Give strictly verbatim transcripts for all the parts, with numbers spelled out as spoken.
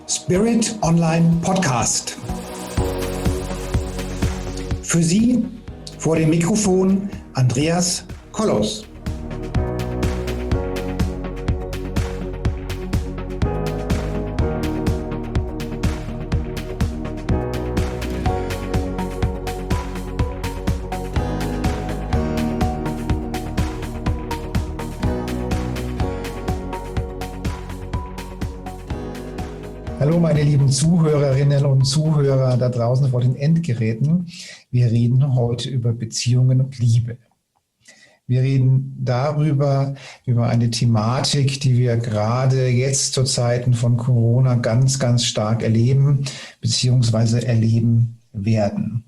Spirit Online Podcast. Für Sie vor dem Mikrofon Andreas Kollos. Hallo meine lieben Zuhörerinnen und Zuhörer da draußen vor den Endgeräten. Wir reden heute über Beziehungen und Liebe. Wir reden darüber, über eine Thematik, die wir gerade jetzt zu Zeiten von Corona ganz, ganz stark erleben bzw. erleben werden.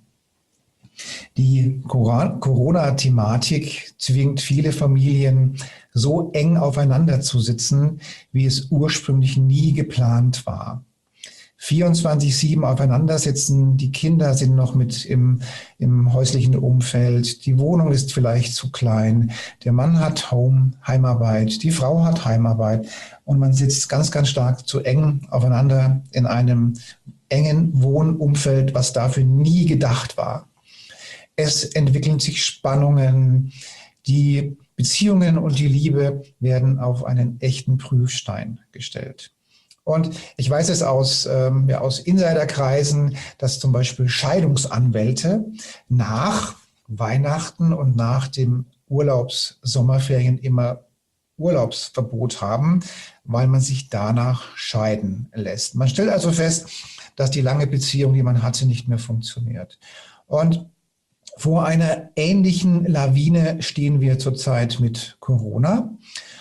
Die Corona-Thematik zwingt viele Familien, so eng aufeinander zu sitzen, wie es ursprünglich nie geplant war. vierundzwanzig sieben aufeinander sitzen, die Kinder sind noch mit im, im häuslichen Umfeld, die Wohnung ist vielleicht zu klein, der Mann hat Home, Heimarbeit, die Frau hat Heimarbeit und man sitzt ganz, ganz stark zu eng aufeinander in einem engen Wohnumfeld, was dafür nie gedacht war. Es entwickeln sich Spannungen, die Beziehungen und die Liebe werden auf einen echten Prüfstein gestellt. Und ich weiß es aus, ähm, ja, aus Insiderkreisen, dass zum Beispiel Scheidungsanwälte nach Weihnachten und nach dem Urlaubs-Sommerferien immer Urlaubsverbot haben, weil man sich danach scheiden lässt. Man stellt also fest, dass die lange Beziehung, die man hatte, nicht mehr funktioniert. Und vor einer ähnlichen Lawine stehen wir zurzeit mit Corona.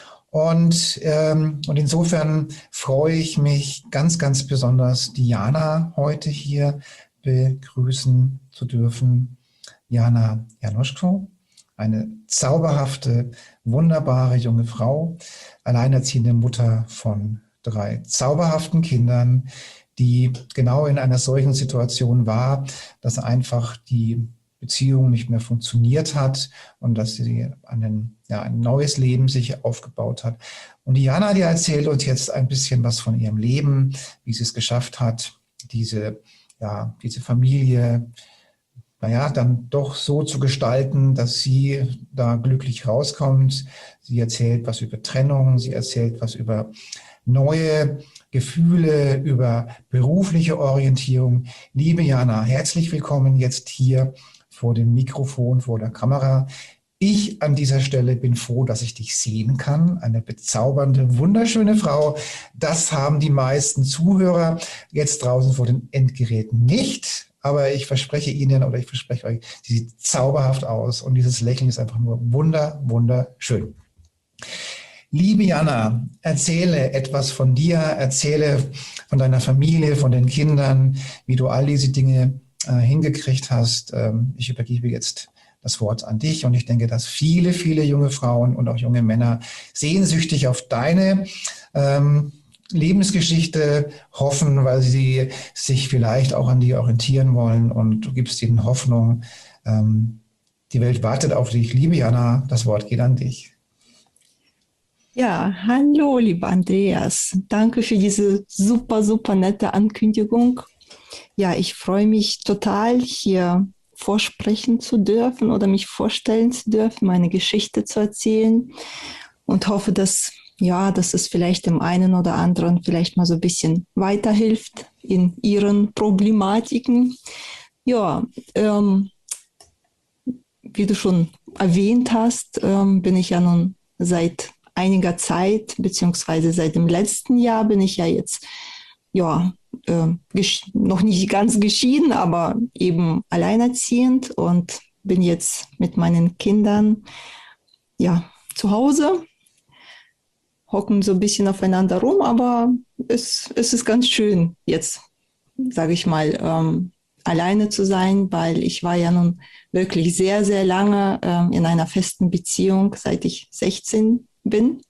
Und, ähm, und insofern freue ich mich ganz, ganz besonders, Diana heute hier begrüßen zu dürfen. Jana Januszko, eine zauberhafte, wunderbare junge Frau, alleinerziehende Mutter von drei zauberhaften Kindern, die genau in einer solchen Situation war, dass einfach die Beziehung nicht mehr funktioniert hat und dass sie einen, ja, ein neues Leben sich aufgebaut hat. Und Diana, die erzählt uns jetzt ein bisschen was von ihrem Leben, wie sie es geschafft hat, diese, ja, diese Familie, naja, dann doch so zu gestalten, dass sie da glücklich rauskommt. Sie erzählt was über Trennung, sie erzählt was über neue Gefühle, über berufliche Orientierung. Liebe Jana, herzlich willkommen jetzt hier vor dem Mikrofon, vor der Kamera. Ich an dieser Stelle bin froh, dass ich dich sehen kann. Eine bezaubernde, wunderschöne Frau. Das haben die meisten Zuhörer jetzt draußen vor den Endgeräten nicht. Aber ich verspreche Ihnen oder ich verspreche euch, sie sieht zauberhaft aus und dieses Lächeln ist einfach nur wunder, wunderschön. Liebe Jana, erzähle etwas von dir, erzähle von deiner Familie, von den Kindern, wie du all diese Dinge äh, hingekriegt hast. Ähm, ich übergebe jetzt das Wort an dich und ich denke, dass viele, viele junge Frauen und auch junge Männer sehnsüchtig auf deine ähm, Lebensgeschichte hoffen, weil sie sich vielleicht auch an dir orientieren wollen und du gibst ihnen Hoffnung. Ähm, die Welt wartet auf dich. Liebe Jana, das Wort geht an dich. Ja, hallo, lieber Andreas. Danke für diese super, super nette Ankündigung. Ja, ich freue mich total, hier vorsprechen zu dürfen oder mich vorstellen zu dürfen, meine Geschichte zu erzählen und hoffe, dass, ja, dass es vielleicht dem einen oder anderen vielleicht mal so ein bisschen weiterhilft in ihren Problematiken. Ja, ähm, wie du schon erwähnt hast, ähm, bin ich ja nun seit einiger Zeit, beziehungsweise seit dem letzten Jahr bin ich ja jetzt, ja, äh, gesch- noch nicht ganz geschieden, aber eben alleinerziehend und bin jetzt mit meinen Kindern, ja, zu Hause, hocken so ein bisschen aufeinander rum, aber es, es ist ganz schön jetzt, sage ich mal, ähm, alleine zu sein, weil ich war ja nun wirklich sehr, sehr lange ähm, in einer festen Beziehung, seit ich sechzehn bin.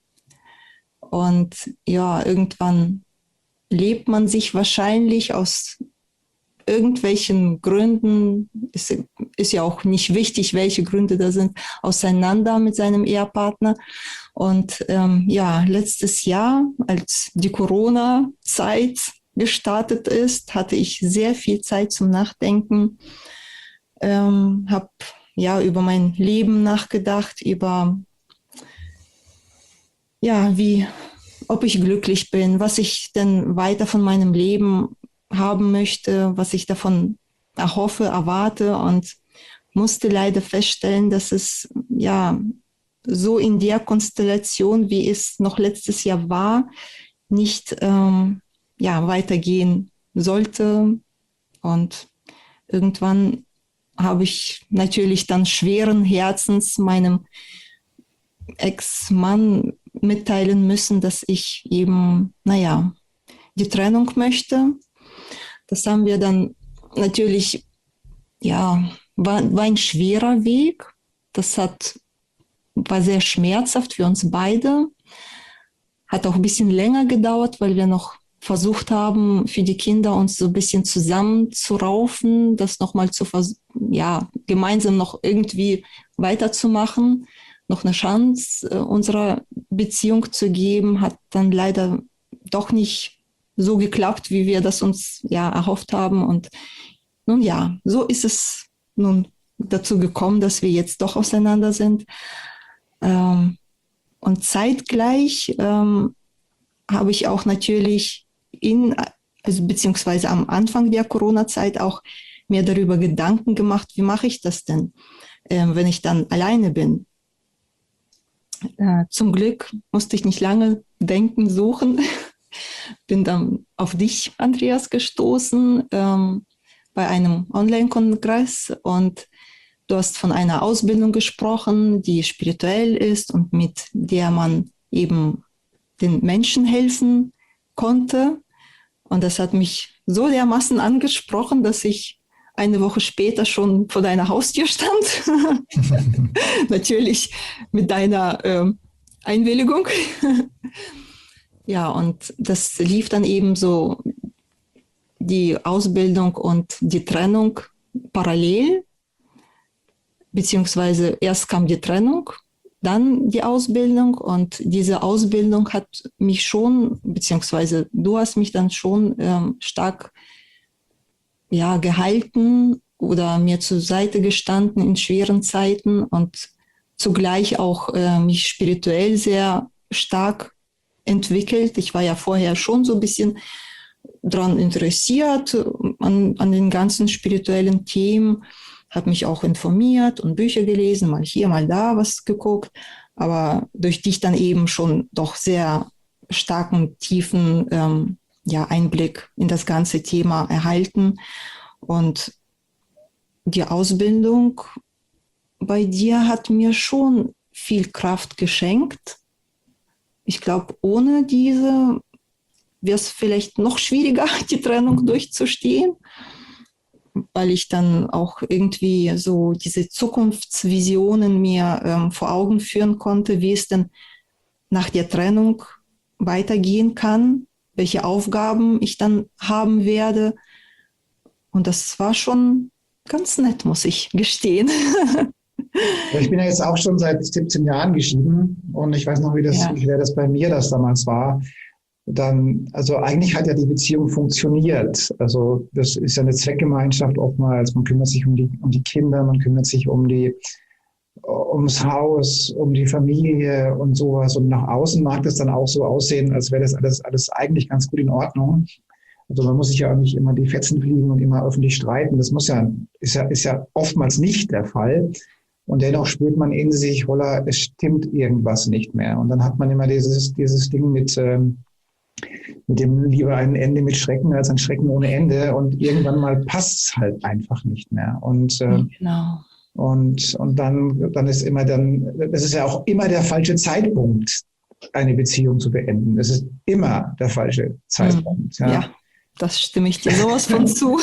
Und ja, irgendwann lebt man sich wahrscheinlich aus irgendwelchen Gründen, ist, ist ja auch nicht wichtig, welche Gründe da sind, auseinander mit seinem Ehepartner. Und ähm, ja, letztes Jahr, als die Corona-Zeit gestartet ist, hatte ich sehr viel Zeit zum Nachdenken, ähm, habe ja über mein Leben nachgedacht, über ja, wie, ob ich glücklich bin, was ich denn weiter von meinem Leben haben möchte, was ich davon erhoffe, erwarte und musste leider feststellen, dass es ja so in der Konstellation, wie es noch letztes Jahr war, nicht ähm, ja, weitergehen sollte. Und irgendwann habe ich natürlich dann schweren Herzens meinem Ex-Mann mitteilen müssen, dass ich eben, naja, die Trennung möchte. Das haben wir dann natürlich, ja, war, war ein schwerer Weg. Das hat, war sehr schmerzhaft für uns beide. Hat auch ein bisschen länger gedauert, weil wir noch versucht haben, für die Kinder uns so ein bisschen zusammenzuraufen, das nochmal zu vers- ja, gemeinsam noch irgendwie weiterzumachen, noch eine Chance äh, unserer Beziehung zu geben, hat dann leider doch nicht so geklappt, wie wir das uns ja erhofft haben. Und nun ja, so ist es nun dazu gekommen, dass wir jetzt doch auseinander sind. Ähm, und zeitgleich ähm, habe ich auch natürlich in, also beziehungsweise am Anfang der Corona-Zeit auch mir darüber Gedanken gemacht, wie mache ich das denn, äh, wenn ich dann alleine bin. Äh, zum Glück musste ich nicht lange denken, suchen. Bin dann auf dich, Andreas, gestoßen ähm, bei einem Online-Kongress und du hast von einer Ausbildung gesprochen, die spirituell ist und mit der man eben den Menschen helfen konnte. Und das hat mich so dermaßen angesprochen, dass ich eine Woche später schon vor deiner Haustür stand. Natürlich mit deiner äh, Einwilligung. Ja, und das lief dann eben so die Ausbildung und die Trennung parallel, beziehungsweise erst kam die Trennung, dann die Ausbildung und diese Ausbildung hat mich schon, beziehungsweise du hast mich dann schon ähm, stark ja, gehalten oder mir zur Seite gestanden in schweren Zeiten und zugleich auch äh, mich spirituell sehr stark entwickelt. Ich war ja vorher schon so ein bisschen daran interessiert, an, an den ganzen spirituellen Themen, habe mich auch informiert und Bücher gelesen, mal hier, mal da was geguckt, aber durch dich dann eben schon doch sehr starken, tiefen ähm, ja, Einblick in das ganze Thema erhalten. Und die Ausbildung bei dir hat mir schon viel Kraft geschenkt. Ich glaube, ohne diese wäre es vielleicht noch schwieriger, die Trennung durchzustehen, weil ich dann auch irgendwie so diese Zukunftsvisionen mir ähm, vor Augen führen konnte, wie es denn nach der Trennung weitergehen kann, welche Aufgaben ich dann haben werde. Und das war schon ganz nett, muss ich gestehen. Ich bin ja jetzt auch schon seit siebzehn Jahren geschieden und ich weiß noch, wie das, ja. wie schwer das bei mir das damals war. Dann, also eigentlich hat ja die Beziehung funktioniert. Also das ist ja eine Zweckgemeinschaft oftmals. Man kümmert sich um die, um die Kinder, man kümmert sich um die, ums Haus, um die Familie und sowas. Und nach außen mag das dann auch so aussehen, als wäre das alles, alles eigentlich ganz gut in Ordnung. Also man muss sich ja auch nicht immer die Fetzen fliegen und immer öffentlich streiten. Das muss ja, ist ja, ist ja oftmals nicht der Fall. Und dennoch spürt man in sich, holla, es stimmt irgendwas nicht mehr. Und dann hat man immer dieses, dieses Ding mit, ähm, mit dem lieber ein Ende mit Schrecken als ein Schrecken ohne Ende. Und irgendwann mal passt es halt einfach nicht mehr. Und, äh, genau. und, und dann, dann ist immer dann, es ist ja auch immer der falsche Zeitpunkt, eine Beziehung zu beenden. Es ist immer der falsche Zeitpunkt. Ja. ja. Das stimme ich dir sowas von zu.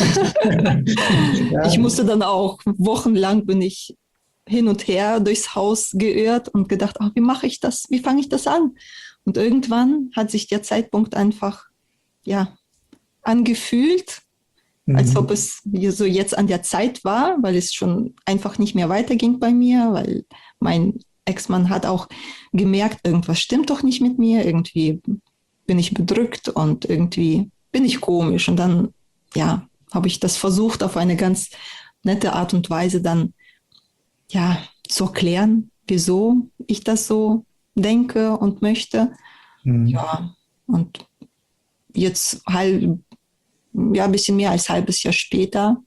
Ja. Ich musste dann auch, wochenlang bin ich hin und her durchs Haus geirrt und gedacht, ach, wie mache ich das? Wie fange ich das an? Und irgendwann hat sich der Zeitpunkt einfach ja, angefühlt, mhm. als ob es so jetzt an der Zeit war, weil es schon einfach nicht mehr weiterging bei mir, weil mein Ex-Mann hat auch gemerkt, irgendwas stimmt doch nicht mit mir, irgendwie bin ich bedrückt und irgendwie bin ich komisch. Und dann, ja, habe ich das versucht, auf eine ganz nette Art und Weise dann, ja, zu erklären, wieso ich das so denke und möchte. Mhm. Ja, und jetzt halb, ja, ein bisschen mehr als ein halbes Jahr später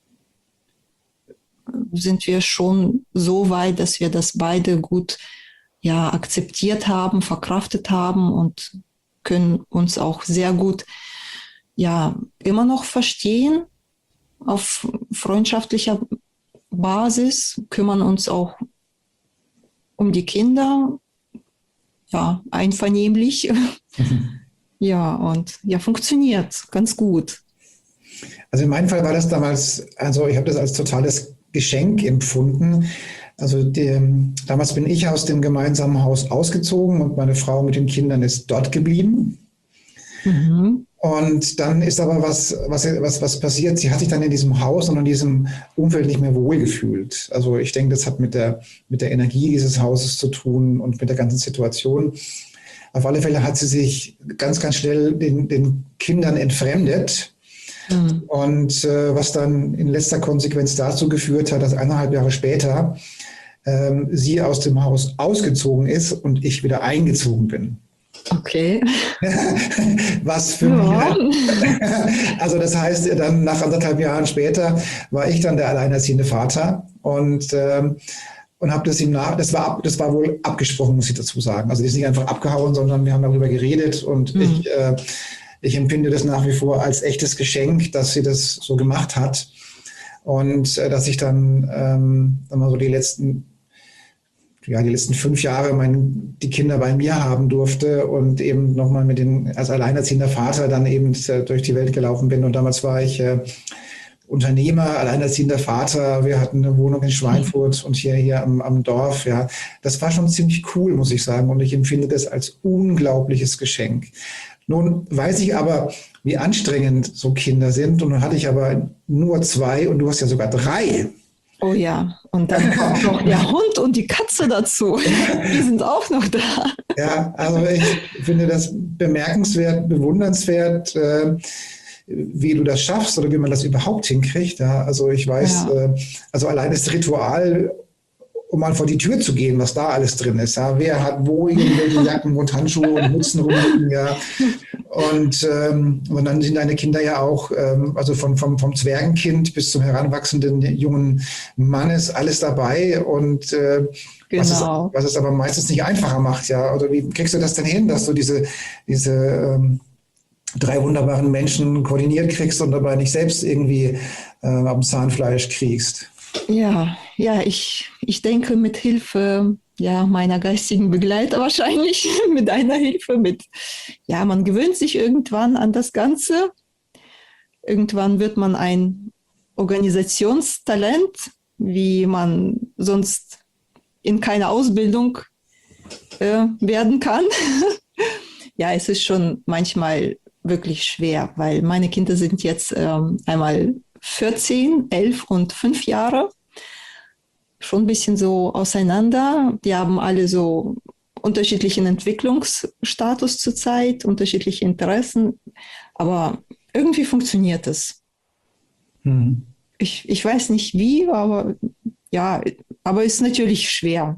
sind wir schon so weit, dass wir das beide gut, ja, akzeptiert haben, verkraftet haben und können uns auch sehr gut, ja, immer noch verstehen auf freundschaftlicher Basis, kümmern uns auch um die Kinder, ja, einvernehmlich. Mhm. Ja, und ja, funktioniert ganz gut. Also in meinem Fall war das damals, also ich habe das als totales Geschenk empfunden. Also die, damals bin ich aus dem gemeinsamen Haus ausgezogen und meine Frau mit den Kindern ist dort geblieben. Mhm. Und dann ist aber was, was, was, was passiert. Sie hat sich dann in diesem Haus und in diesem Umfeld nicht mehr wohlgefühlt. Also ich denke, das hat mit der, mit der Energie dieses Hauses zu tun und mit der ganzen Situation. Auf alle Fälle hat sie sich ganz, ganz schnell den, den Kindern entfremdet. Mhm. Und äh, was dann in letzter Konsequenz dazu geführt hat, dass eineinhalb Jahre später ähm, sie aus dem Haus ausgezogen ist und ich wieder eingezogen bin. Okay. Was für ja. mich, also das heißt, dann nach anderthalb Jahren später war ich dann der alleinerziehende Vater und, ähm, und habe das ihm nach, das war, das war wohl abgesprochen, muss ich dazu sagen. Also die ist nicht einfach abgehauen, sondern wir haben darüber geredet und mhm. ich, äh, ich empfinde das nach wie vor als echtes Geschenk, dass sie das so gemacht hat und äh, dass ich dann, ähm, dann mal so die letzten ja, die letzten fünf Jahre mein, die Kinder bei mir haben durfte und eben nochmal mit den, als alleinerziehender Vater dann eben durch die Welt gelaufen bin. Und damals war ich äh, Unternehmer, alleinerziehender Vater. Wir hatten eine Wohnung in Schweinfurt und hier, hier am, am Dorf. Ja, das war schon ziemlich cool, muss ich sagen. Und ich empfinde das als unglaubliches Geschenk. Nun weiß ich aber, wie anstrengend so Kinder sind. Und nun hatte ich aber nur zwei und du hast ja sogar drei. Oh ja, und dann kommt noch der Hund und die Katze dazu. Die sind auch noch da. Ja, also ich finde das bemerkenswert, bewundernswert, äh, wie du das schaffst oder wie man das überhaupt hinkriegt. Ja, also ich weiß, ja. äh, also allein das Ritual, um mal vor die Tür zu gehen, was da alles drin ist. Ja, wer hat wo irgendwelche Jacken und Handschuhe und Mützen rumliegen, ja. Und, ähm, und dann sind deine Kinder ja auch, ähm, also von, vom, vom Zwergenkind bis zum heranwachsenden jungen Mannes, alles dabei. Und äh, genau. was, es, was es aber meistens nicht einfacher macht, ja. Oder wie kriegst du das denn hin, dass du diese, diese ähm, drei wunderbaren Menschen koordiniert kriegst und dabei nicht selbst irgendwie äh, am Zahnfleisch kriegst? Ja, ja, ich, ich denke mit Hilfe ja, meiner geistigen Begleiter wahrscheinlich, mit deiner Hilfe, mit, ja, man gewöhnt sich irgendwann an das Ganze. Irgendwann wird man ein Organisationstalent, wie man sonst in keiner Ausbildung äh, werden kann. Ja, es ist schon manchmal wirklich schwer, weil meine Kinder sind jetzt ähm, einmal vierzehn, elf und fünf Jahre. Schon ein bisschen so auseinander. Die haben alle so unterschiedlichen Entwicklungsstatus zurzeit, unterschiedliche Interessen. Aber irgendwie funktioniert es. Mhm. Ich, ich weiß nicht wie, aber ja, aber es ist natürlich schwer.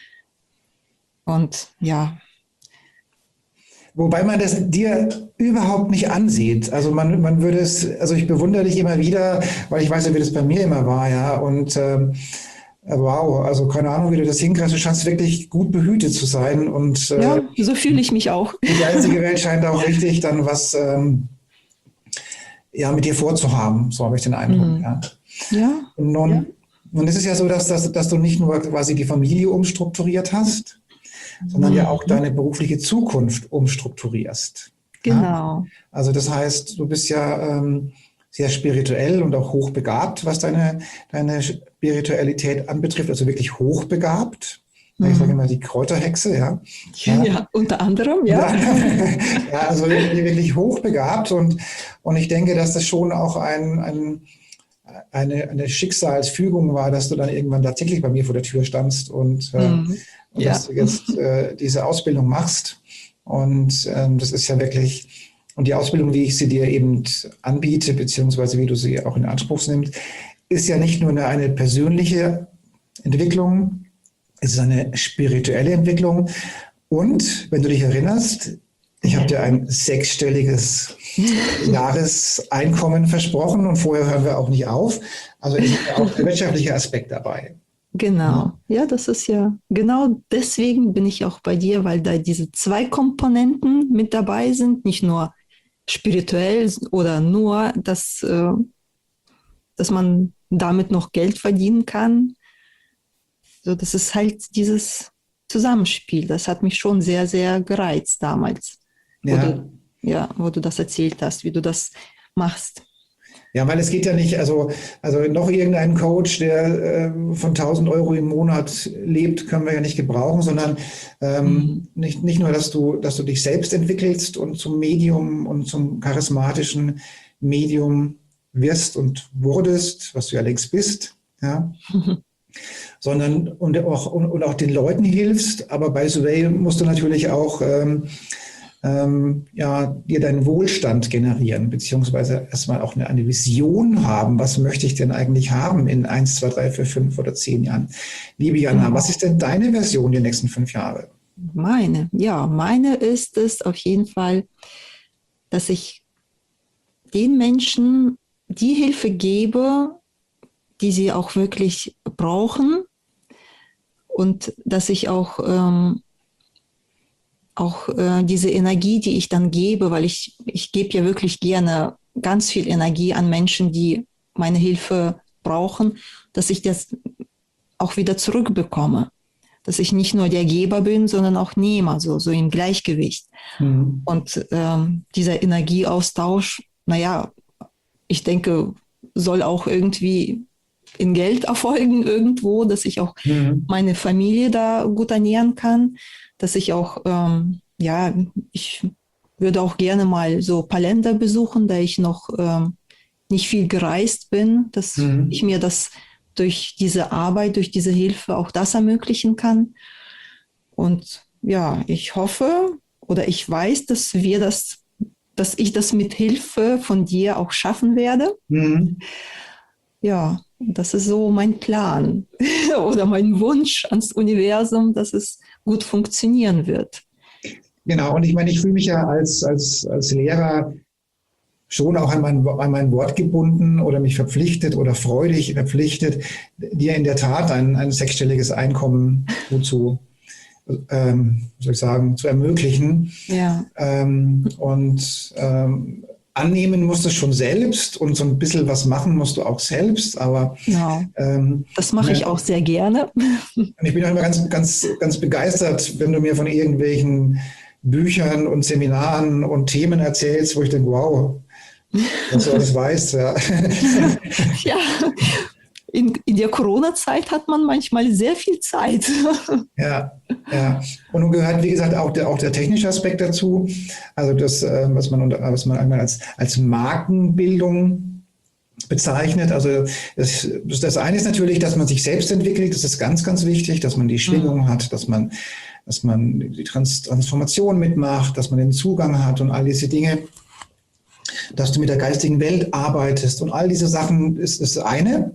Und ja. Wobei man das dir überhaupt nicht ansieht. Also man, man würde es, also ich bewundere dich immer wieder, weil ich weiß ja, wie das bei mir immer war, ja. Und ähm, wow, also keine Ahnung, wie du das hinkriegst. Du scheinst wirklich gut behütet zu sein. Und äh, ja, so fühle ich mich auch. Die geistige Welt scheint auch richtig dann was ähm, ja, mit dir vorzuhaben. So habe ich den Eindruck. Mhm. Ja. Ja. Und nun, ja. nun ist es ja so, dass, dass, dass du nicht nur quasi die Familie umstrukturiert hast, sondern mhm. ja auch deine berufliche Zukunft umstrukturierst. Genau. Ja? Also das heißt, du bist ja ähm, sehr spirituell und auch hochbegabt, was deine, deine Spiritualität anbetrifft, also wirklich hochbegabt. Mhm. Ich sage immer die Kräuterhexe, ja. Ja, ja unter anderem, ja. Ja, also wirklich hochbegabt und, und ich denke, dass das schon auch ein, ein Eine, eine Schicksalsfügung war, dass du dann irgendwann tatsächlich bei mir vor der Tür standst und, äh, mm, und ja. dass du jetzt äh, diese Ausbildung machst. Und ähm, das ist ja wirklich und die Ausbildung, wie ich sie dir eben anbiete, beziehungsweise wie du sie auch in Anspruch nimmst, ist ja nicht nur eine, eine persönliche Entwicklung, es ist eine spirituelle Entwicklung. Und wenn du dich erinnerst, ich habe dir ein sechsstelliges Jahreseinkommen versprochen und vorher hören wir auch nicht auf. Also ist ja auch der wirtschaftliche Aspekt dabei. Genau, ja, das ist ja, genau deswegen bin ich auch bei dir, weil da diese zwei Komponenten mit dabei sind, nicht nur spirituell oder nur, dass, äh, dass man damit noch Geld verdienen kann. So, das ist halt dieses Zusammenspiel. Das hat mich schon sehr, sehr gereizt damals, Ja. Wo du, ja, wo du das erzählt hast, wie du das machst. Ja, weil es geht ja nicht, also, also noch irgendeinen Coach, der äh, von tausend Euro im Monat lebt, können wir ja nicht gebrauchen, sondern ähm, mhm. nicht, nicht nur, dass du, dass du dich selbst entwickelst und zum Medium und zum charismatischen Medium wirst und wurdest, was du ja längst bist, ja, sondern und auch, und, und auch den Leuten hilfst. Aber bei Survey musst du natürlich auch ähm, Ähm, ja, dir deinen Wohlstand generieren, beziehungsweise erstmal auch eine, eine Vision haben. Was möchte ich denn eigentlich haben in eins, zwei, drei, vier, fünf oder zehn Jahren? Liebe Jana, mhm. was ist denn deine Version die nächsten fünf Jahre? Meine, ja, meine ist es auf jeden Fall, dass ich den Menschen die Hilfe gebe, die sie auch wirklich brauchen und dass ich auch ähm, auch äh, diese Energie, die ich dann gebe, weil ich, ich gebe ja wirklich gerne ganz viel Energie an Menschen, die meine Hilfe brauchen, dass ich das auch wieder zurückbekomme. Dass ich nicht nur der Geber bin, sondern auch Nehmer, so, so im Gleichgewicht. Mhm. Und ähm, dieser Energieaustausch, naja, ich denke, soll auch irgendwie in Geld erfolgen irgendwo, dass ich auch mhm. meine Familie da gut ernähren kann, dass ich auch, ähm, ja, ich würde auch gerne mal so ein paar Länder besuchen, da ich noch ähm, nicht viel gereist bin, dass mhm. ich mir das durch diese Arbeit, durch diese Hilfe auch das ermöglichen kann. Und ja, ich hoffe oder ich weiß, dass wir das, dass ich das mit Hilfe von dir auch schaffen werde. Mhm. Ja, das ist so mein Plan oder mein Wunsch ans Universum, dass es gut funktionieren wird. Genau, und ich meine, ich fühle mich ja als, als, als Lehrer schon auch an mein, an mein Wort gebunden oder mich verpflichtet oder freudig verpflichtet, dir in der Tat ein, ein sechsstelliges Einkommen zu, ähm, soll ich sagen, zu ermöglichen. Ja. Ähm, und ähm, annehmen musst du schon selbst und so ein bisschen was machen musst du auch selbst, aber genau. ähm, das mache ich auch sehr gerne. Ich bin auch immer ganz, ganz, ganz begeistert, wenn du mir von irgendwelchen Büchern und Seminaren und Themen erzählst, wo ich denke, wow, was du alles weißt. Ja, ja. In, in der Corona-Zeit hat man manchmal sehr viel Zeit. Ja, ja. Und nun gehört, wie gesagt, auch der, auch der technische Aspekt dazu. Also das, was man, was man einmal als, als Markenbildung bezeichnet. Also das, das eine ist natürlich, dass man sich selbst entwickelt. Das ist ganz, ganz wichtig, dass man die Schwingung mhm. hat, dass man, dass man die Trans- Transformation mitmacht, dass man den Zugang hat und all diese Dinge. Dass du mit der geistigen Welt arbeitest und all diese Sachen ist das eine.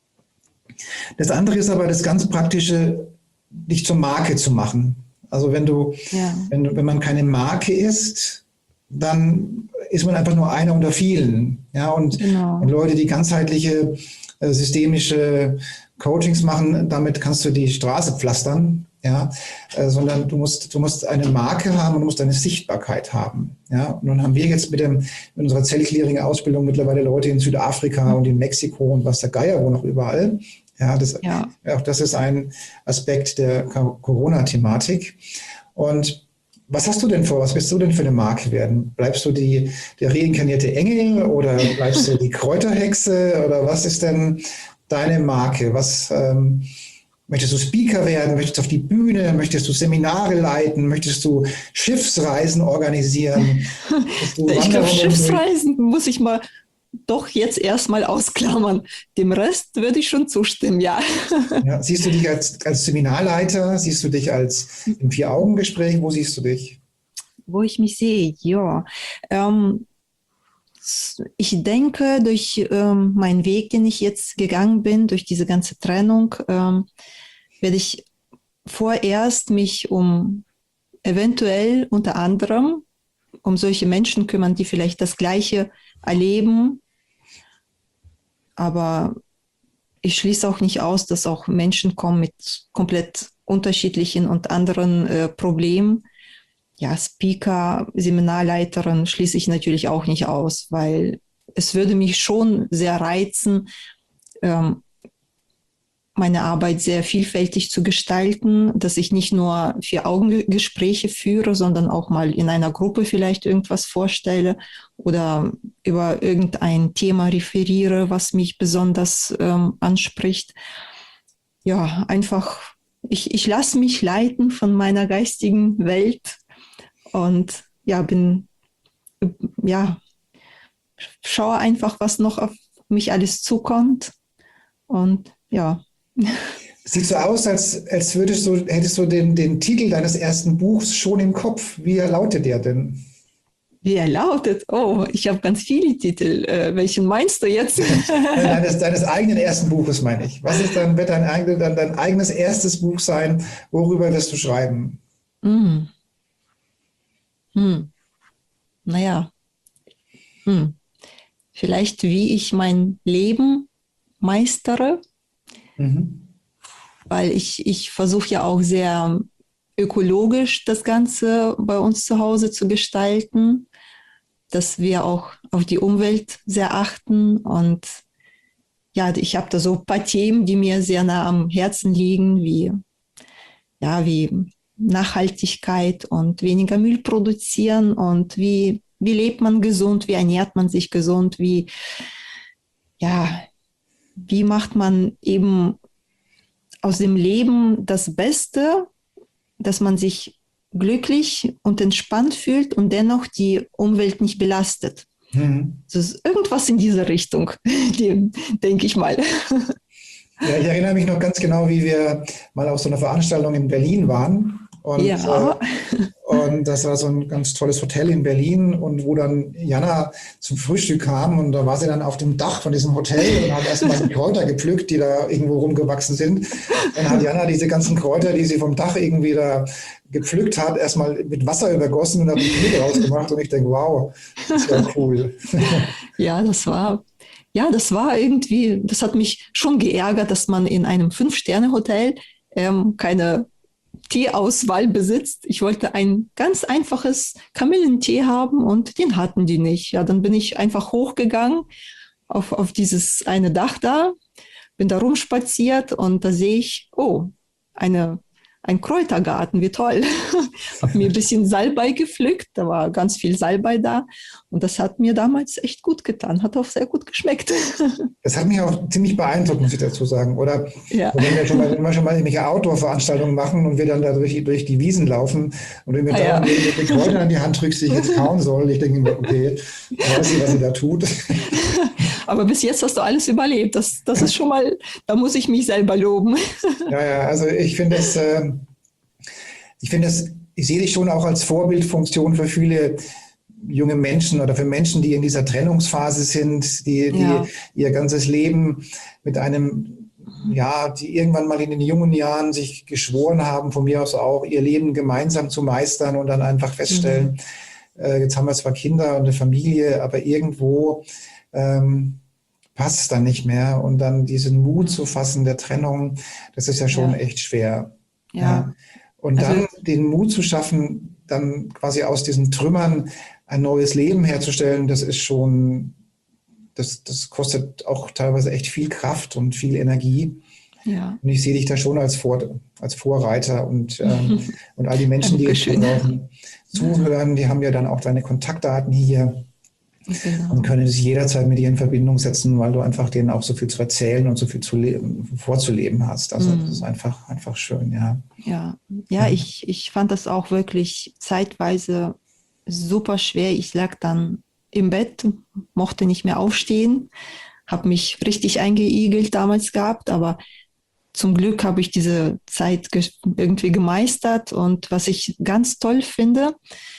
Das andere ist aber das ganz Praktische, dich zur Marke zu machen. Also wenn du, ja. wenn, wenn man keine Marke ist, dann ist man einfach nur einer unter vielen. Ja, und, genau. und Leute, die ganzheitliche, äh, systemische Coachings machen, damit kannst du die Straße pflastern. Ja, äh, sondern du musst, du musst eine Marke haben und du musst eine Sichtbarkeit haben. Ja, und nun haben wir jetzt mit, dem, mit unserer Zellclearing-Ausbildung mittlerweile Leute in Südafrika und in Mexiko und was der Geier wo noch überall. Ja, das, ja. Auch das ist ein Aspekt der Corona-Thematik. Und was hast du denn vor? Was willst du denn für eine Marke werden? Bleibst du die, der reinkarnierte Engel oder bleibst du die Kräuterhexe oder was ist denn deine Marke? Was ähm, möchtest du Speaker werden? Möchtest du auf die Bühne? Möchtest du Seminare leiten? Möchtest du Schiffsreisen organisieren? Du ich glaube, Schiffsreisen muss ich mal doch jetzt erstmal ausklammern. Dem Rest würde ich schon zustimmen, ja. Ja, siehst du dich als, als Seminarleiter? Siehst du dich als im Vier-Augen-Gespräch? Wo siehst du dich? wo ich mich sehe, ja. Ähm, ich denke, durch ähm, meinen Weg, den ich jetzt gegangen bin, durch diese ganze Trennung, ähm, werde ich vorerst mich um eventuell unter anderem um solche Menschen kümmern, die vielleicht das Gleiche erleben. Aber ich schließe auch nicht aus, dass auch Menschen kommen mit komplett unterschiedlichen und anderen äh, Problemen. Ja, Speaker, Seminarleiterin schließe ich natürlich auch nicht aus, weil es würde mich schon sehr reizen, ähm, meine Arbeit sehr vielfältig zu gestalten, dass ich nicht nur Vier-Augen-Gespräche führe, sondern auch mal in einer Gruppe vielleicht irgendwas vorstelle oder über irgendein Thema referiere, was mich besonders ähm, anspricht. Ja, einfach, ich, ich lasse mich leiten von meiner geistigen Welt und ja, bin, ja, schaue einfach, was noch auf mich alles zukommt und ja. Sieht so aus, als, als würdest du, hättest du den, den Titel deines ersten Buchs schon im Kopf. Wie lautet der denn? Wie er lautet? Oh, ich habe ganz viele Titel. Äh, welchen meinst du jetzt? deines, deines eigenen ersten Buches, meine ich. Was ist dann, wird dein, eigen, dein, dein eigenes erstes Buch sein? Worüber wirst du schreiben? Mm. Hm. Naja, hm. Vielleicht wie ich mein Leben meistere. Mhm. Weil ich, ich versuche ja auch sehr ökologisch das Ganze bei uns zu Hause zu gestalten, dass wir auch auf die Umwelt sehr achten. Und ja, ich habe da so ein paar Themen, die mir sehr nah am Herzen liegen, wie, ja, wie Nachhaltigkeit und weniger Müll produzieren und wie, wie lebt man gesund, wie ernährt man sich gesund, wie, ja, wie macht man eben aus dem Leben das Beste, dass man sich glücklich und entspannt fühlt und dennoch die Umwelt nicht belastet. Mhm. Das ist irgendwas in dieser Richtung, denke ich mal. Ja, ich erinnere mich noch ganz genau, wie wir mal auf so einer Veranstaltung in Berlin waren. Und, ja. äh, und das war so ein ganz tolles Hotel in Berlin und wo dann Jana zum Frühstück kam und da war sie dann auf dem Dach von diesem Hotel und hat erstmal die Kräuter gepflückt, die da irgendwo rumgewachsen sind. Dann hat Jana diese ganzen Kräuter, die sie vom Dach irgendwie da gepflückt hat, erstmal mit Wasser übergossen und hat die Tee rausgemacht und ich denke, wow, das war cool. Ja, das war... Ja, das war irgendwie, das hat mich schon geärgert, dass man in einem Fünf-Sterne-Hotel ähm, keine Teeauswahl besitzt. Ich wollte ein ganz einfaches Kamillentee haben und den hatten die nicht. Ja, dann bin ich einfach hochgegangen auf, auf dieses eine Dach da, bin da rumspaziert und da sehe ich, oh, eine ein Kräutergarten, wie toll. Habe mir ein bisschen Salbei gepflückt, da war ganz viel Salbei da und das hat mir damals echt gut getan, hat auch sehr gut geschmeckt. Das hat mich auch ziemlich beeindruckt, muss ich dazu sagen. Oder ja. wenn, wir schon mal, wenn wir schon mal irgendwelche Outdoor-Veranstaltungen machen und wir dann da durch, durch die Wiesen laufen und du mir ah, dauernd ja. die Kräuter an die Hand drückst, die ich jetzt kauen soll, ich denke mir, okay, ich weiß nicht, was sie da tut. Aber bis jetzt hast du alles überlebt. Das, das ist schon mal, da muss ich mich selber loben. Ja, ja, also ich finde es, äh, ich finde es, ich sehe dich schon auch als Vorbildfunktion für viele junge Menschen oder für Menschen, die in dieser Trennungsphase sind, die, die ja. ihr ganzes Leben mit einem, ja, die irgendwann mal in den jungen Jahren sich geschworen haben, von mir aus auch, ihr Leben gemeinsam zu meistern und dann einfach feststellen, mhm. äh, jetzt haben wir zwar Kinder und eine Familie, aber irgendwo ähm, passt es dann nicht mehr und dann diesen Mut zu fassen der Trennung, das ist ja schon ja. echt schwer. Ja. ja. Und also, dann den Mut zu schaffen, dann quasi aus diesen Trümmern ein neues Leben herzustellen, das ist schon, das, das kostet auch teilweise echt viel Kraft und viel Energie. Ja. Und ich sehe dich da schon als, Vor, als Vorreiter und, ähm, und all die Menschen, die jetzt draußen zuhören, die haben ja dann auch deine Kontaktdaten hier. Genau. Und können sich jederzeit mit dir in Verbindung setzen, weil du einfach denen auch so viel zu erzählen und so viel zu leben, vorzuleben hast. Also mm. das ist einfach, einfach schön, ja. Ja, ja, ja. Ich, ich fand das auch wirklich zeitweise super schwer. Ich lag dann im Bett, mochte nicht mehr aufstehen, habe mich richtig eingeigelt damals gehabt, aber zum Glück habe ich diese Zeit ge- irgendwie gemeistert. Und was ich ganz toll finde,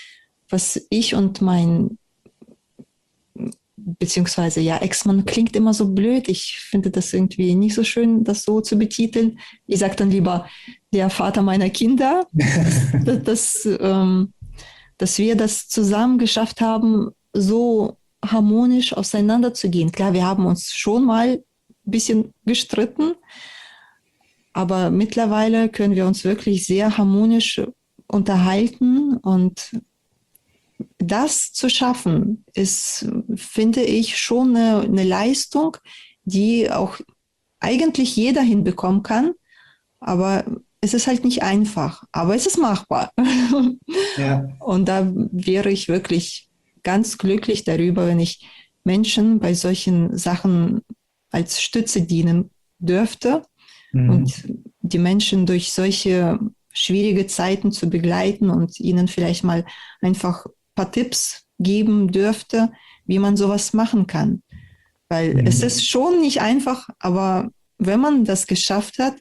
was ich und mein, beziehungsweise ja, Ex-Mann klingt immer so blöd. Ich finde das irgendwie nicht so schön, das so zu betiteln. Ich sage dann lieber der Vater meiner Kinder, dass, dass, ähm, dass wir das zusammen geschafft haben, so harmonisch auseinanderzugehen. Klar, wir haben uns schon mal ein bisschen gestritten, aber mittlerweile können wir uns wirklich sehr harmonisch unterhalten und das zu schaffen, ist, finde ich, schon eine, eine Leistung, die auch eigentlich jeder hinbekommen kann, aber es ist halt nicht einfach, aber es ist machbar. Ja. Und da wäre ich wirklich ganz glücklich darüber, wenn ich Menschen bei solchen Sachen als Stütze dienen dürfte mhm. und die Menschen durch solche schwierige Zeiten zu begleiten und ihnen vielleicht mal einfach ein paar Tipps geben dürfte, wie man sowas machen kann. Weil mhm. es ist schon nicht einfach, aber wenn man das geschafft hat,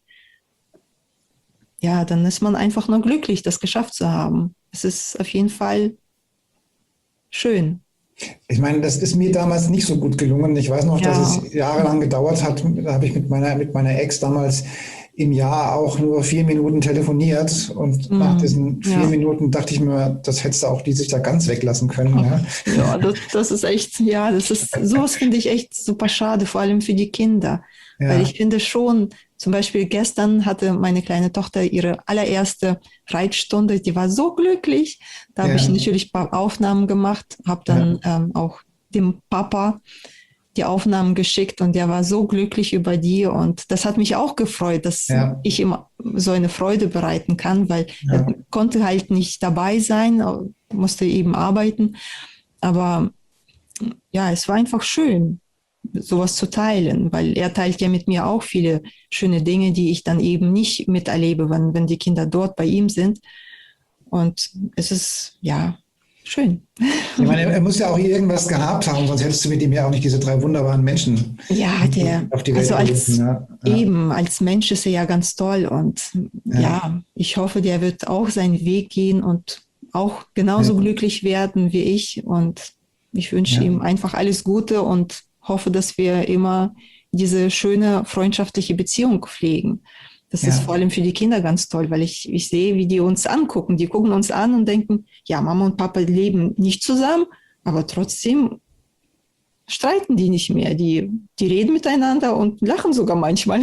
ja, dann ist man einfach nur glücklich, das geschafft zu haben. Es ist auf jeden Fall schön. Ich meine, das ist mir damals nicht so gut gelungen. Ich weiß noch, ja. dass es jahrelang gedauert hat. Da habe ich mit meiner, mit meiner Ex damals im Jahr auch nur vier Minuten telefoniert. Und mm, nach diesen vier ja. Minuten dachte ich mir, das hättest du auch die sich da ganz weglassen können. Ja, ja das, das ist echt, ja, das ist, sowas finde ich echt super schade, vor allem für die Kinder. Ja. Weil ich finde schon, zum Beispiel gestern hatte meine kleine Tochter ihre allererste Reitstunde, die war so glücklich. Da ja. habe ich natürlich ein paar Aufnahmen gemacht, habe dann ja. ähm, auch dem Papa die Aufnahmen geschickt und der war so glücklich über die und das hat mich auch gefreut, dass ja. ich ihm so eine Freude bereiten kann, weil ja. er konnte halt nicht dabei sein, musste eben arbeiten, aber ja, es war einfach schön, sowas zu teilen, weil er teilt ja mit mir auch viele schöne Dinge, die ich dann eben nicht miterlebe, wenn, wenn die Kinder dort bei ihm sind. Und es ist, ja, schön. Ich meine, er muss ja auch irgendwas gehabt haben, sonst hättest du mit ihm ja auch nicht diese drei wunderbaren Menschen ja, der, auf die Welt also als, ja. Ja. Eben, als Mensch ist er ja ganz toll und ja, ja ich hoffe, der wird auch seinen Weg gehen und auch genauso ja. glücklich werden wie ich und ich wünsche ja. ihm einfach alles Gute und hoffe, dass wir immer diese schöne freundschaftliche Beziehung pflegen. Das ja. ist vor allem für die Kinder ganz toll, weil ich, ich sehe, wie die uns angucken. Die gucken uns an und denken, ja, Mama und Papa leben nicht zusammen, aber trotzdem streiten die nicht mehr. Die, die reden miteinander und lachen sogar manchmal.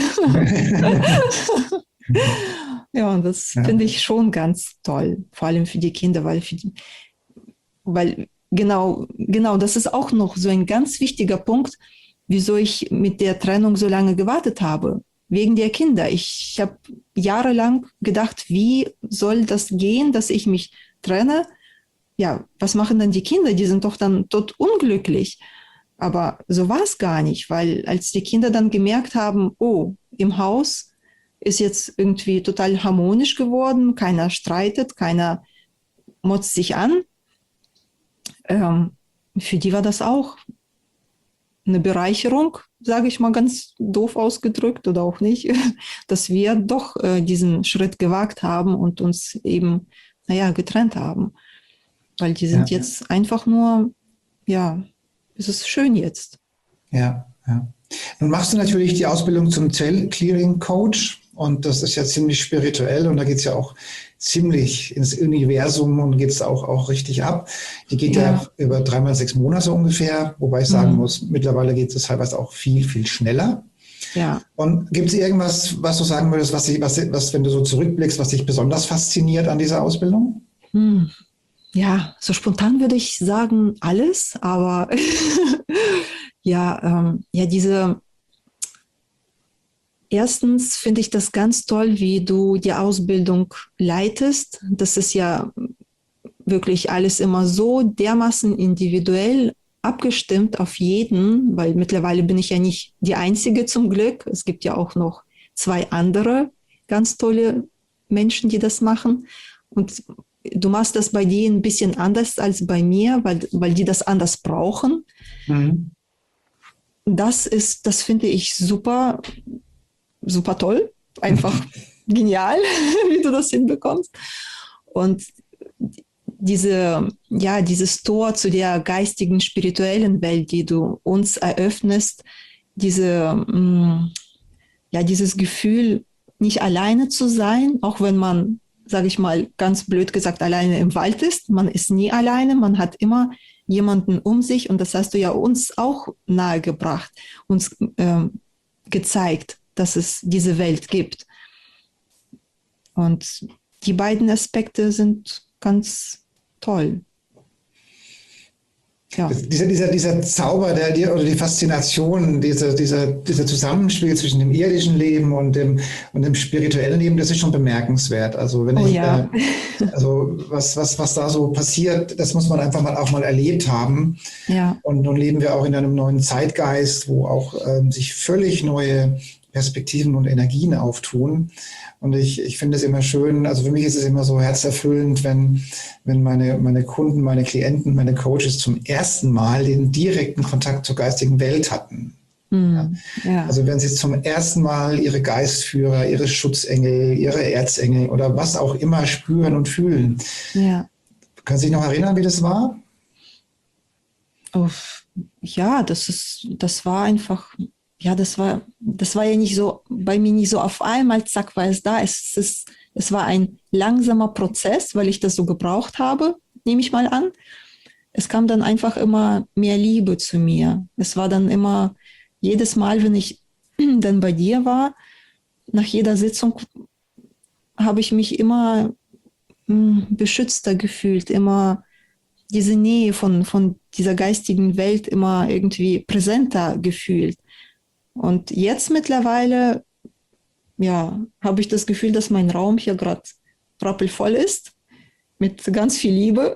Ja, und das ja. finde ich schon ganz toll, vor allem für die Kinder, weil, für die, weil Genau, genau, das ist auch noch so ein ganz wichtiger Punkt, wieso ich mit der Trennung so lange gewartet habe. Wegen der Kinder. Ich habe jahrelang gedacht, wie soll das gehen, dass ich mich trenne? Ja, was machen dann die Kinder? Die sind doch dann tot unglücklich. Aber so war es gar nicht, weil als die Kinder dann gemerkt haben, oh, im Haus ist jetzt irgendwie total harmonisch geworden, keiner streitet, keiner motzt sich an, Ähm, für die war das auch eine Bereicherung, sage ich mal ganz doof ausgedrückt oder auch nicht, dass wir doch äh, diesen Schritt gewagt haben und uns eben, naja, getrennt haben. Weil die sind ja. jetzt einfach nur, ja, es ist schön jetzt. Ja, ja. Nun machst du natürlich die Ausbildung zum Zell-Clearing-Coach und das ist ja ziemlich spirituell und da geht es ja auch ziemlich ins Universum und geht es auch, auch richtig ab. Die geht ja, ja über dreimal sechs Monate ungefähr, wobei ich sagen mhm. muss, mittlerweile geht es teilweise auch viel, viel schneller. Ja. Und gibt es irgendwas, was du sagen würdest, was, was, was, wenn du so zurückblickst, was dich besonders fasziniert an dieser Ausbildung? Hm. Ja, so spontan würde ich sagen alles, aber ja, ähm, ja, diese Erstens finde ich das ganz toll, wie du die Ausbildung leitest. Das ist ja wirklich alles immer so dermaßen individuell abgestimmt auf jeden, weil mittlerweile bin ich ja nicht die Einzige zum Glück. Es gibt ja auch noch zwei andere ganz tolle Menschen, die das machen. Und du machst das bei denen ein bisschen anders als bei mir, weil, weil die das anders brauchen. Mhm. Das ist, das finde ich super. super toll, einfach genial, wie du das hinbekommst. Und diese, ja, dieses Tor zu der geistigen, spirituellen Welt, die du uns eröffnest, diese, mh, ja, dieses Gefühl, nicht alleine zu sein, auch wenn man, sage ich mal, ganz blöd gesagt, alleine im Wald ist. Man ist nie alleine, man hat immer jemanden um sich und das hast du ja uns auch nahegebracht, uns äh, gezeigt, dass es diese Welt gibt. Und die beiden Aspekte sind ganz toll. Ja. Dieser, dieser, dieser Zauber der, die, oder die Faszination, dieser, dieser, dieser Zusammenspiel zwischen dem irdischen Leben und dem, und dem spirituellen Leben, das ist schon bemerkenswert. Also wenn oh, ich, ja. äh, also was, was, was da so passiert, das muss man einfach mal auch mal erlebt haben. Ja. Und nun leben wir auch in einem neuen Zeitgeist, wo auch ähm, sich völlig neue Perspektiven und Energien auftun. Und ich, ich finde es immer schön, also für mich ist es immer so herzerfüllend, wenn, wenn meine, meine Kunden, meine Klienten, meine Coaches zum ersten Mal den direkten Kontakt zur geistigen Welt hatten. Mm, ja. Ja. Also wenn sie zum ersten Mal ihre Geistführer, ihre Schutzengel, ihre Erzengel oder was auch immer spüren und fühlen. Ja. Können Sie sich noch erinnern, wie das war? Oh, ja, das ist, das war einfach... Ja, das war, das war ja nicht so, bei mir nicht so auf einmal, zack, war es da. Es, ist, es war ein langsamer Prozess, weil ich das so gebraucht habe, nehme ich mal an. Es kam dann einfach immer mehr Liebe zu mir. Es war dann immer, jedes Mal, wenn ich dann bei dir war, nach jeder Sitzung habe ich mich immer mh, beschützter gefühlt, immer diese Nähe von, von dieser geistigen Welt immer irgendwie präsenter gefühlt. Und jetzt mittlerweile, ja, habe ich das Gefühl, dass mein Raum hier gerade rappelvoll ist, mit ganz viel Liebe.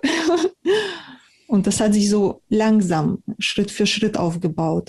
Und das hat sich so langsam, Schritt für Schritt aufgebaut.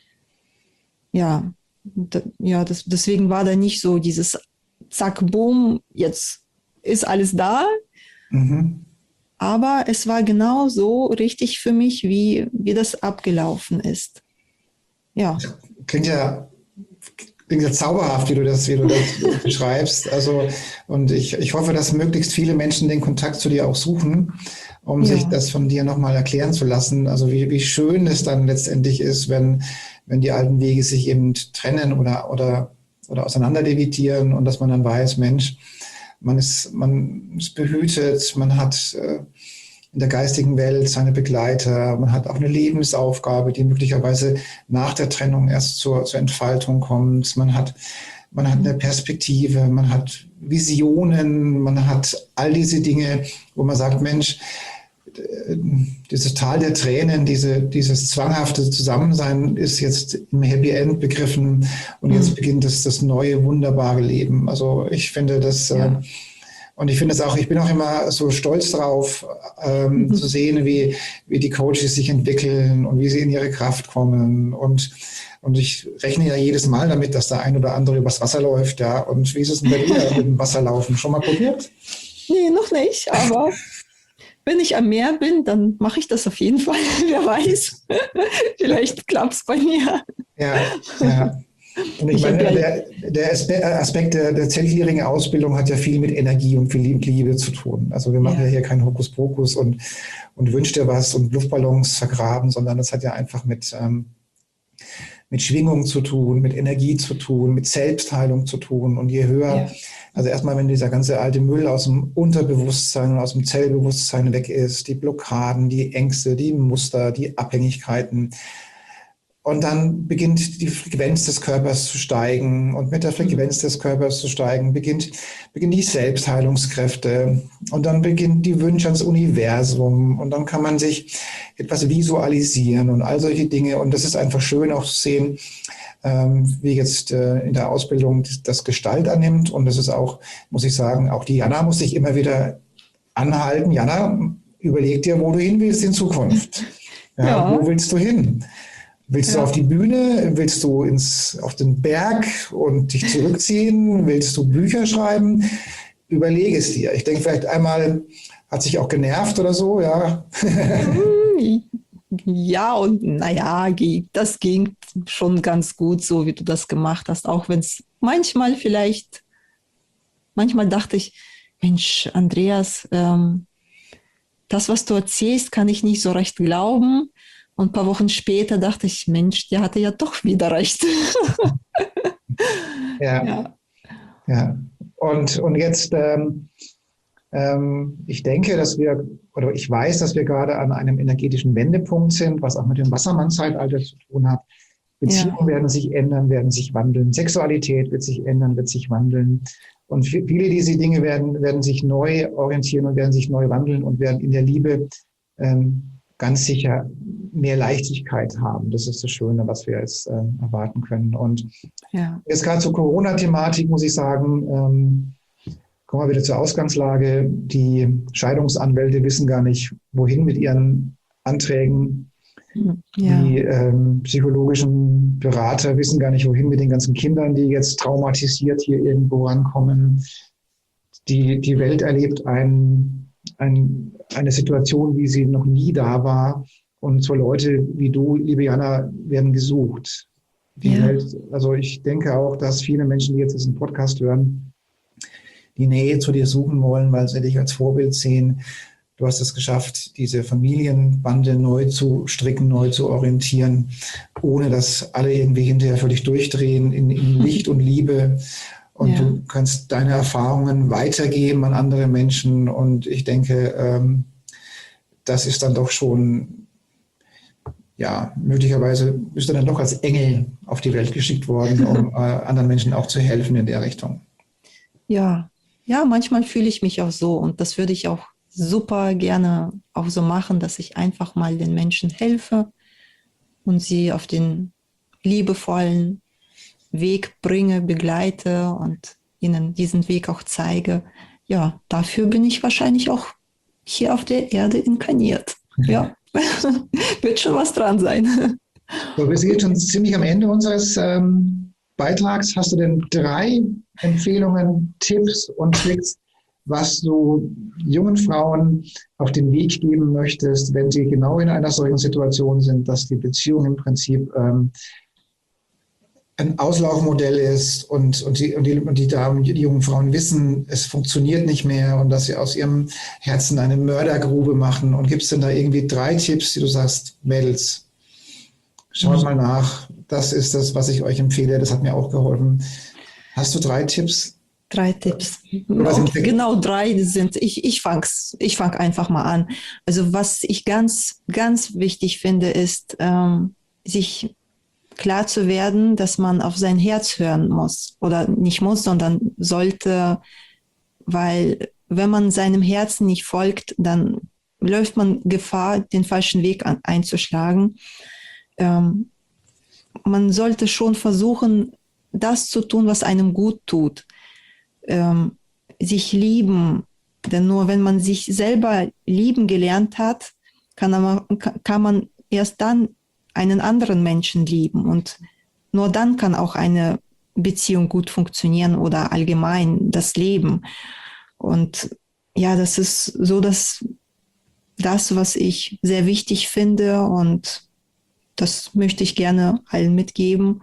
Ja, da, ja das, deswegen war da nicht so dieses Zack, Boom, jetzt ist alles da. Mhm. Aber es war genau so richtig für mich, wie, wie das abgelaufen ist. Ja. Klingt ja, klingt ja zauberhaft, wie du das, wie du das beschreibst. Also, und ich, ich hoffe, dass möglichst viele Menschen den Kontakt zu dir auch suchen, um ja. sich das von dir nochmal erklären zu lassen. Also wie, wie schön es dann letztendlich ist, wenn, wenn die alten Wege sich eben trennen oder, oder, oder auseinanderdividieren und dass man dann weiß, Mensch, man ist, man ist behütet, man hat äh, in der geistigen Welt seine Begleiter, man hat auch eine Lebensaufgabe, die möglicherweise nach der Trennung erst zur, zur Entfaltung kommt. Man hat, man hat eine Perspektive, man hat Visionen, man hat all diese Dinge, wo man sagt, Mensch, dieses Tal der Tränen, diese, dieses zwanghafte Zusammensein ist jetzt im Happy End begriffen und jetzt mhm. beginnt das, das neue, wunderbare Leben. Also ich finde das... Ja. Äh, Und ich finde es auch, ich bin auch immer so stolz drauf, ähm, mhm. zu sehen, wie, wie die Coaches sich entwickeln und wie sie in ihre Kraft kommen. Und, und ich rechne ja jedes Mal damit, dass der ein oder andere übers Wasser läuft. Ja. Und wie ist es denn bei dir mit dem Wasserlaufen? Schon mal probiert? Nee, noch nicht. Aber wenn ich am Meer bin, dann mache ich das auf jeden Fall. Wer weiß. Vielleicht klappt es bei mir. Ja, ja. Und ich, ich meine, der, der Aspekt der, der zehnjährigen Ausbildung hat ja viel mit Energie und viel Liebe zu tun. Also wir machen ja, ja hier keinen Hokuspokus und, und wünsch dir was und Luftballons vergraben, sondern das hat ja einfach mit, ähm, mit Schwingung zu tun, mit Energie zu tun, mit Selbstheilung zu tun. Und je höher, ja. also erstmal, wenn dieser ganze alte Müll aus dem Unterbewusstsein und aus dem Zellbewusstsein weg ist, die Blockaden, die Ängste, die Muster, die Abhängigkeiten, und dann beginnt die Frequenz des Körpers zu steigen. Und mit der Frequenz des Körpers zu steigen, beginnt, beginnen die Selbstheilungskräfte. Und dann beginnt die Wünsche ans Universum. Und dann kann man sich etwas visualisieren und all solche Dinge. Und das ist einfach schön auch zu sehen, ähm, wie jetzt äh, in der Ausbildung das Gestalt annimmt. Und das ist auch, muss ich sagen, auch die Jana muss sich immer wieder anhalten. Jana, überleg dir, wo du hin willst in Zukunft. Ja, ja. Wo willst du hin? Willst ja. du auf die Bühne? Willst du ins, auf den Berg und dich zurückziehen? Willst du Bücher schreiben? Überlege es dir. Ich denke, vielleicht einmal hat sich auch genervt oder so, ja. Ja, und naja, das ging schon ganz gut, so wie du das gemacht hast. Auch wenn es manchmal vielleicht, manchmal dachte ich, Mensch, Andreas, ähm, das, was du erzählst, kann ich nicht so recht glauben. Und ein paar Wochen später dachte ich, Mensch, der hatte ja doch wieder recht. Ja, ja. ja. Und, und jetzt, ähm, ähm, ich denke, dass wir, oder ich weiß, dass wir gerade an einem energetischen Wendepunkt sind, was auch mit dem Wassermann-Zeitalter zu tun hat. Beziehungen ja. werden sich ändern, werden sich wandeln. Sexualität wird sich ändern, wird sich wandeln. Und viele dieser Dinge werden, werden sich neu orientieren und werden sich neu wandeln und werden in der Liebe ähm, ganz sicher mehr Leichtigkeit haben. Das ist das Schöne, was wir jetzt ähm, erwarten können. Und ja. jetzt gerade zur Corona-Thematik muss ich sagen, ähm, kommen wir wieder zur Ausgangslage. Die Scheidungsanwälte wissen gar nicht, wohin mit ihren Anträgen. Ja. Die ähm, psychologischen Berater wissen gar nicht, wohin mit den ganzen Kindern, die jetzt traumatisiert hier irgendwo rankommen. Die, die Welt erlebt ein, ein, eine Situation, wie sie noch nie da war. Und so Leute wie du, liebe Jana, werden gesucht. Die ja. Welt, also ich denke auch, dass viele Menschen, die jetzt diesen Podcast hören, die Nähe zu dir suchen wollen, weil sie dich als Vorbild sehen. Du hast es geschafft, diese Familienbande neu zu stricken, neu zu orientieren, ohne dass alle irgendwie hinterher völlig durchdrehen in, in Licht und Liebe. Und ja. du kannst deine Erfahrungen weitergeben an andere Menschen. Und ich denke, ähm, das ist dann doch schon, ja, möglicherweise bist du dann doch als Engel auf die Welt geschickt worden, um äh, anderen Menschen auch zu helfen in der Richtung. Ja, ja, manchmal fühle ich mich auch so. Und das würde ich auch super gerne auch so machen, dass ich einfach mal den Menschen helfe und sie auf den liebevollen Weg bringe, begleite und ihnen diesen Weg auch zeige. Ja, dafür bin ich wahrscheinlich auch hier auf der Erde inkarniert. Ja, wird schon was dran sein. So, wir sind schon ziemlich am Ende unseres ähm, Beitrags. Hast du denn drei Empfehlungen, Tipps und Tricks, was du jungen Frauen auf den Weg geben möchtest, wenn sie genau in einer solchen Situation sind, dass die Beziehung im Prinzip ähm, ein Auslaufmodell ist und, und, die, und, die, und die Damen, die jungen Frauen wissen, es funktioniert nicht mehr und dass sie aus ihrem Herzen eine Mördergrube machen. Und gibt es denn da irgendwie drei Tipps, die du sagst, Mädels, schaut mal nach, das ist das, was ich euch empfehle, das hat mir auch geholfen. Hast du drei Tipps? Drei Tipps. Okay, genau, drei sind, ich, ich fang's, ich fang einfach mal an. Also was ich ganz, ganz wichtig finde, ist, ähm, sich klar zu werden, dass man auf sein Herz hören muss. Oder nicht muss, sondern sollte, weil wenn man seinem Herzen nicht folgt, dann läuft man Gefahr, den falschen Weg an, einzuschlagen. Ähm, man sollte schon versuchen, das zu tun, was einem gut tut. Ähm, sich lieben, denn nur wenn man sich selber lieben gelernt hat, kann man, kann man erst dann einen anderen Menschen lieben und nur dann kann auch eine Beziehung gut funktionieren oder allgemein das Leben. Und ja, das ist so das, das, was ich sehr wichtig finde und das möchte ich gerne allen mitgeben,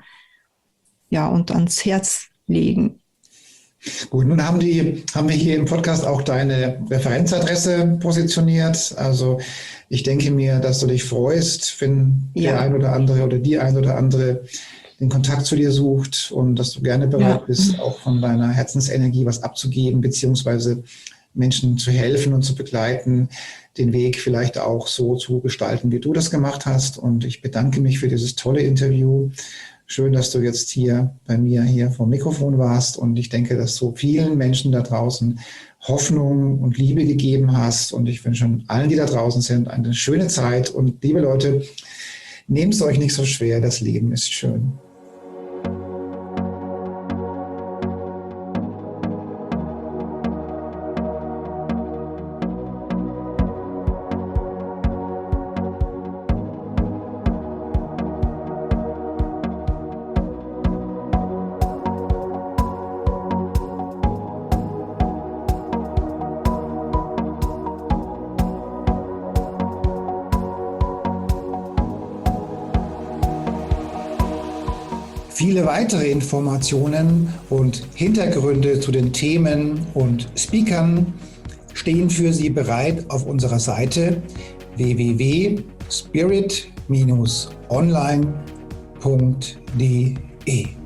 ja, und ans Herz legen. Gut, nun haben, die, haben wir hier im Podcast auch deine Referenzadresse positioniert. Also ich denke mir, dass du dich freust, wenn ja. der ein oder andere oder die ein oder andere den Kontakt zu dir sucht und dass du gerne bereit ja. bist, auch von deiner Herzensenergie was abzugeben, beziehungsweise Menschen zu helfen und zu begleiten, den Weg vielleicht auch so zu gestalten, wie du das gemacht hast. Und ich bedanke mich für dieses tolle Interview. Schön, dass du jetzt hier bei mir hier vor dem Mikrofon warst und ich denke, dass du vielen Menschen da draußen Hoffnung und Liebe gegeben hast und ich wünsche allen, die da draußen sind, eine schöne Zeit und liebe Leute, nehmt es euch nicht so schwer, das Leben ist schön. Viele weitere Informationen und Hintergründe zu den Themen und Speakern, stehen für Sie bereit auf unserer Seite w w w punkt spirit Bindestrich online punkt d e.